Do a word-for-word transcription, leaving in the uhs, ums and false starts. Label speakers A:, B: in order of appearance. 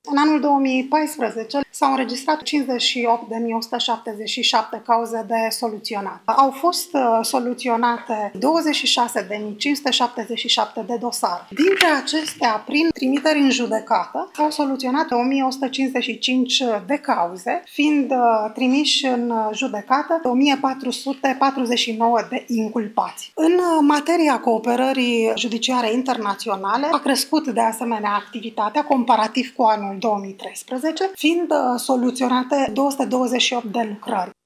A: În anul două mii paisprezece s-au înregistrat cincizeci și opt de mii o sută șaptezeci și șapte cauze de soluționat. Au fost soluționate douăzeci și șase de mii cinci sute șaptezeci și șapte de dosare. Dintre acestea, prin trimiteri în judecată, s-au soluționat o mie o sută cincizeci și cinci de cauze, fiind trimiși în judecată o mie patru sute patruzeci și nouă de inculpați. În materia cooperării judiciare internaționale a crescut de asemenea activitatea comparativ cu anul două mii treisprezece, fiind soluționate două sute douăzeci și opt de lucrări.